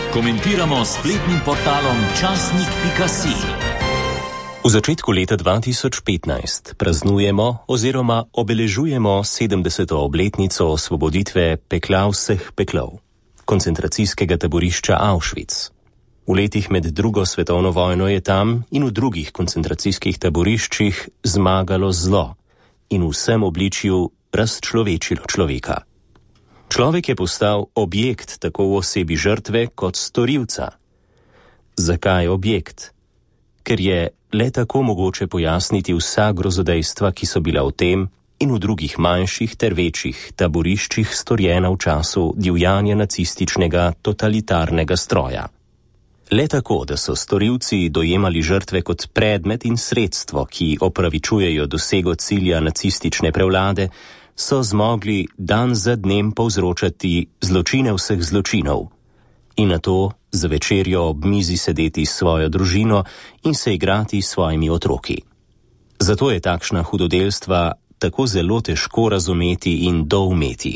Komentiramo s spletnim portalom časnik.si. V začetku leta 2015 praznujemo oziroma obeležujemo 70. obletnico osvoboditve pekla vseh peklov, koncentracijskega taborišča Auschwitz. V letih med drugo svetovno vojno je tam in v drugih koncentracijskih taboriščih zmagalo zlo in v vsem obličju razčlovečilo človeka. Človek je postal objekt tako v osebi žrtve kot storilca. Zakaj objekt? Ker je le tako mogoče pojasniti vsa grozodejstva, ki so bila v tem in v drugih manjših ter večjih taboriščih storjena v času divjanja nacističnega totalitarnega stroja. Le tako, da so storilci dojemali žrtve kot predmet in sredstvo, ki opravičujejo dosego cilja nacistične prevlade, so zmogli dan za dnem povzročati zločine vseh zločinov in nato za večerjo ob mizi sedeti s svojo družino in se igrati s svojimi otroki. Zato je takšna hudodelstva tako zelo težko razumeti in doumeti.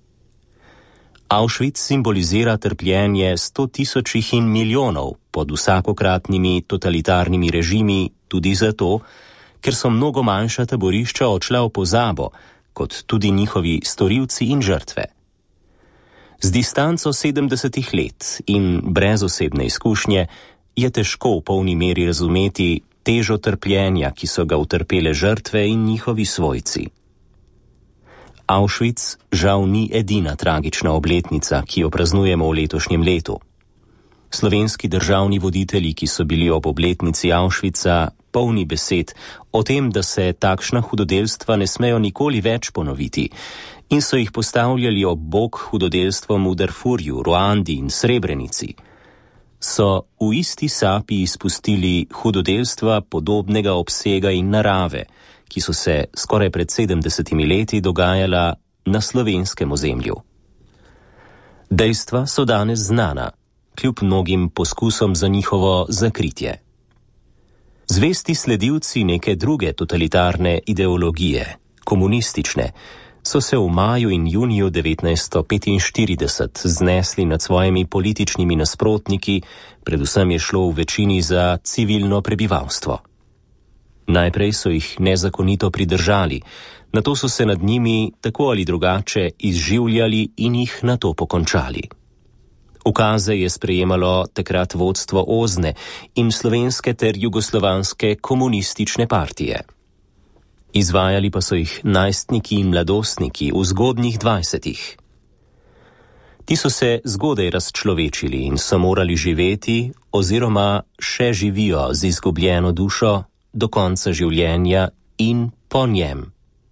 Auschwitz simbolizira trpljenje 100.000 in milijonov pod vsakokratnimi totalitarnimi režimi tudi zato, ker so mnogo manjša taborišča odšla v pozabo, kot tudi njihovi storilci in žrtve. Z distanco 70 let in brez osebne izkušnje je težko v polni meri razumeti težo trpljenja, ki so ga utrpele žrtve in njihovi svojci. Auschwitz žal ni edina tragična obletnica, ki jo praznujemo v letošnjem letu. Slovenski državni voditelji, ki so bili ob obletnici Auschwitza polni besed o tem, da se takšna hudodelstva ne smejo nikoli več ponoviti in so jih postavljali ob bok hudodelstvom v Darfurju, Ruandi in Srebrenici, so v isti sapi izpustili hudodelstva podobnega obsega in narave, ki so se skoraj pred 70 leti dogajala na slovenskem ozemlju. Dejstva so danes znana, kljub mnogim poskusom za njihovo zakritje. Zvesti sledilci neke druge totalitarne ideologije, komunistične, so se v maju in juniju 1945 znesli nad svojimi političnimi nasprotniki, predvsem je šlo v večini za civilno prebivalstvo. Najprej so jih nezakonito pridržali, nato so se nad njimi tako ali drugače izživljali in jih nato pokončali. Ukaze je sprejemalo takrat vodstvo OZNE in slovenske ter jugoslovanske komunistične partije. Izvajali pa so jih najstniki in mladostniki v zgodnjih 20-ih. Ti so se zgodaj razčlovečili in so morali živeti oziroma še živijo z izgubljeno dušo do konca življenja in po njem.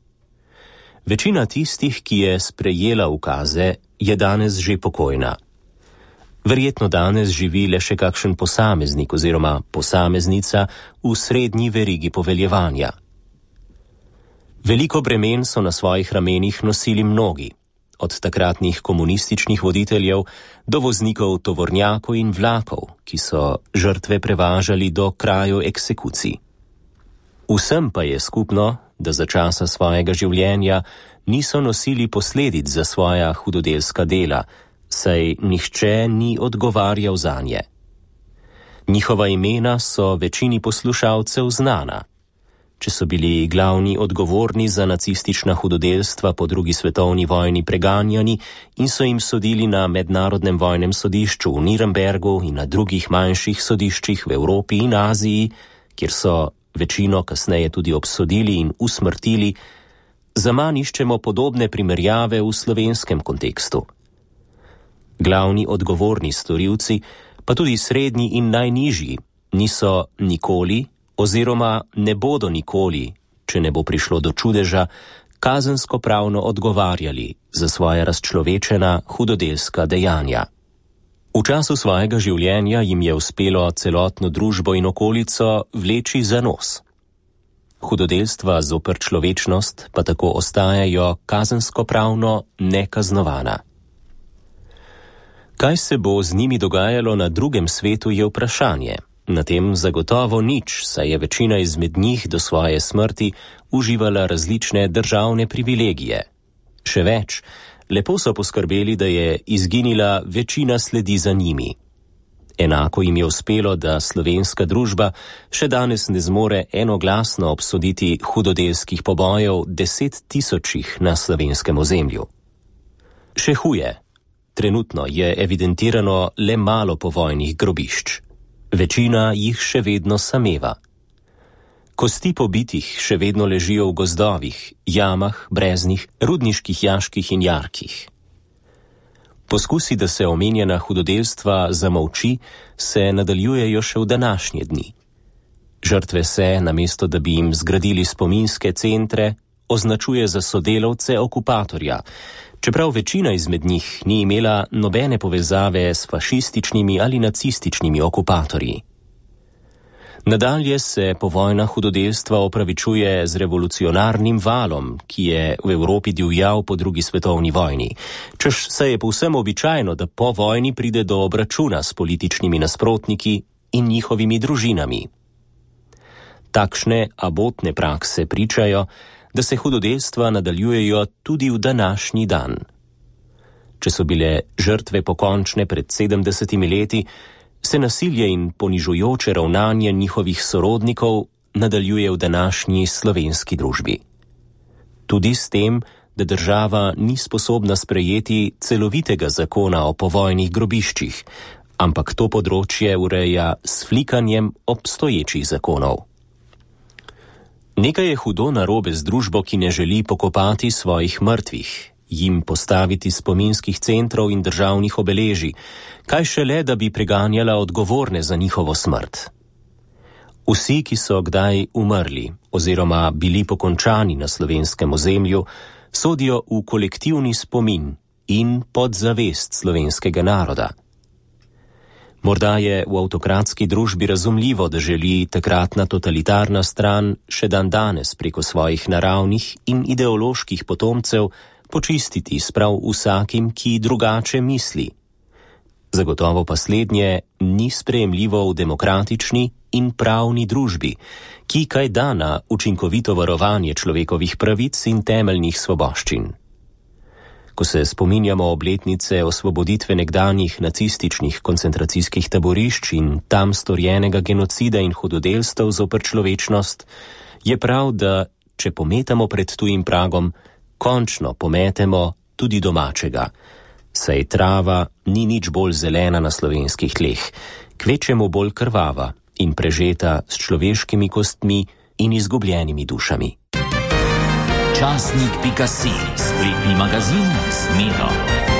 Večina tistih, ki je sprejela ukaze, je danes že pokojna. Verjetno danes živi le še kakšen posameznik oziroma posameznica v srednji verigi poveljevanja. Veliko bremen so na svojih ramenih nosili mnogi, od takratnih komunističnih voditeljev do voznikov tovornjakov in vlakov, ki so žrtve prevažali do krajev eksekucij. Vsem pa je skupno, da za časa svojega življenja niso nosili posledic za svoja hudodelska dela, saj nihče ni odgovarjal zanje. Njihova imena so večini poslušalcev znana. Če so bili glavni odgovorni za nacistična hudodelstva po drugi svetovni vojni preganjani in so jim sodili na mednarodnem vojnem sodišču v Nürnbergu in na drugih manjših sodiščih v Evropi in Aziji, kjer so večino kasneje tudi obsodili in usmrtili, zaman iščemo podobne primerjave v slovenskem kontekstu. Glavni odgovorni storilci, pa tudi srednji in najnižji, niso nikoli oziroma ne bodo nikoli, če ne bo prišlo do čudeža, kazensko pravno odgovarjali za svoja razčlovečena hudodelska dejanja. V času svojega življenja jim je uspelo celotno družbo in okolico vleči za nos. Hudodelstva zoper človečnost pa tako ostajajo kazensko pravno nekaznovana. Kaj se bo z njimi dogajalo na drugem svetu, je vprašanje. Na tem zagotovo nič, saj je večina izmed njih do svoje smrti uživala različne državne privilegije. Še več, lepo so poskrbeli, da je izginila večina sledi za njimi. Enako jim je uspelo, da slovenska družba še danes ne zmore enoglasno obsoditi hudodelskih pobojev 10 000 na slovenskem ozemlju. Še huje, trenutno je evidentirano le malo povojnih grobišč. Večina jih še vedno sameva. Kosti pobitih še vedno ležijo v gozdovih, jamah, breznih, rudniških jaških in jarkih. Poskusi, da se omenjena hudodelstva zamolči, se nadaljujejo še v današnje dni. Žrtve se, namesto da bi jim zgradili spominske centre, označuje za sodelavce okupatorja, čeprav večina izmed njih ni imela nobene povezave s fašističnimi ali nacističnimi okupatorji. Nadalje se povojna hudodelstva opravičuje z revolucionarnim valom, ki je v Evropi divjal po drugi svetovni vojni, češ se je povsem običajno, da po vojni pride do obračuna s političnimi nasprotniki in njihovimi družinami. Takšne abotne prakse pričajo, da se hudodelstva nadaljujejo tudi v današnji dan. Če so bile žrtve pokončne pred 70 leti, se nasilje in ponižujoče ravnanje njihovih sorodnikov nadaljuje v današnji slovenski družbi. Tudi s tem, da država ni sposobna sprejeti celovitega zakona o povojnih grobiščih, ampak to področje ureja s flikanjem obstoječih zakonov. Nekaj je hudo narobe z družbo, ki ne želi pokopati svojih mrtvih, jim postaviti spominskih centrov in državnih obeležij, kaj šele, da bi preganjala odgovorne za njihovo smrt. Vsi, ki so kdaj umrli oziroma bili pokončani na slovenskem ozemlju, sodijo v kolektivni spomin in podzavest slovenskega naroda. Morda je v avtokratski družbi razumljivo, da želi takratna totalitarna stran še dandanes preko svojih naravnih in ideoloških potomcev počistiti s prav vsakim, ki drugače misli. Zagotovo pa slednje ni sprejemljivo v demokratični in pravni družbi, ki kaj da na učinkovito varovanje človekovih pravic in temeljnih svoboščin. Ko se spominjamo obletnice osvoboditve nekdanjih nacističnih koncentracijskih taborišč in tam storjenega genocida in hudodelstev zoper človečnost, je prav, da, če pometamo pred tujim pragom, končno pometemo tudi domačega, saj trava ni nič bolj zelena na slovenskih tleh, kvečjemu bolj krvava in prežeta s človeškimi kostmi in izgubljenimi dušami. Časnik.si, spletni magazin s Miro.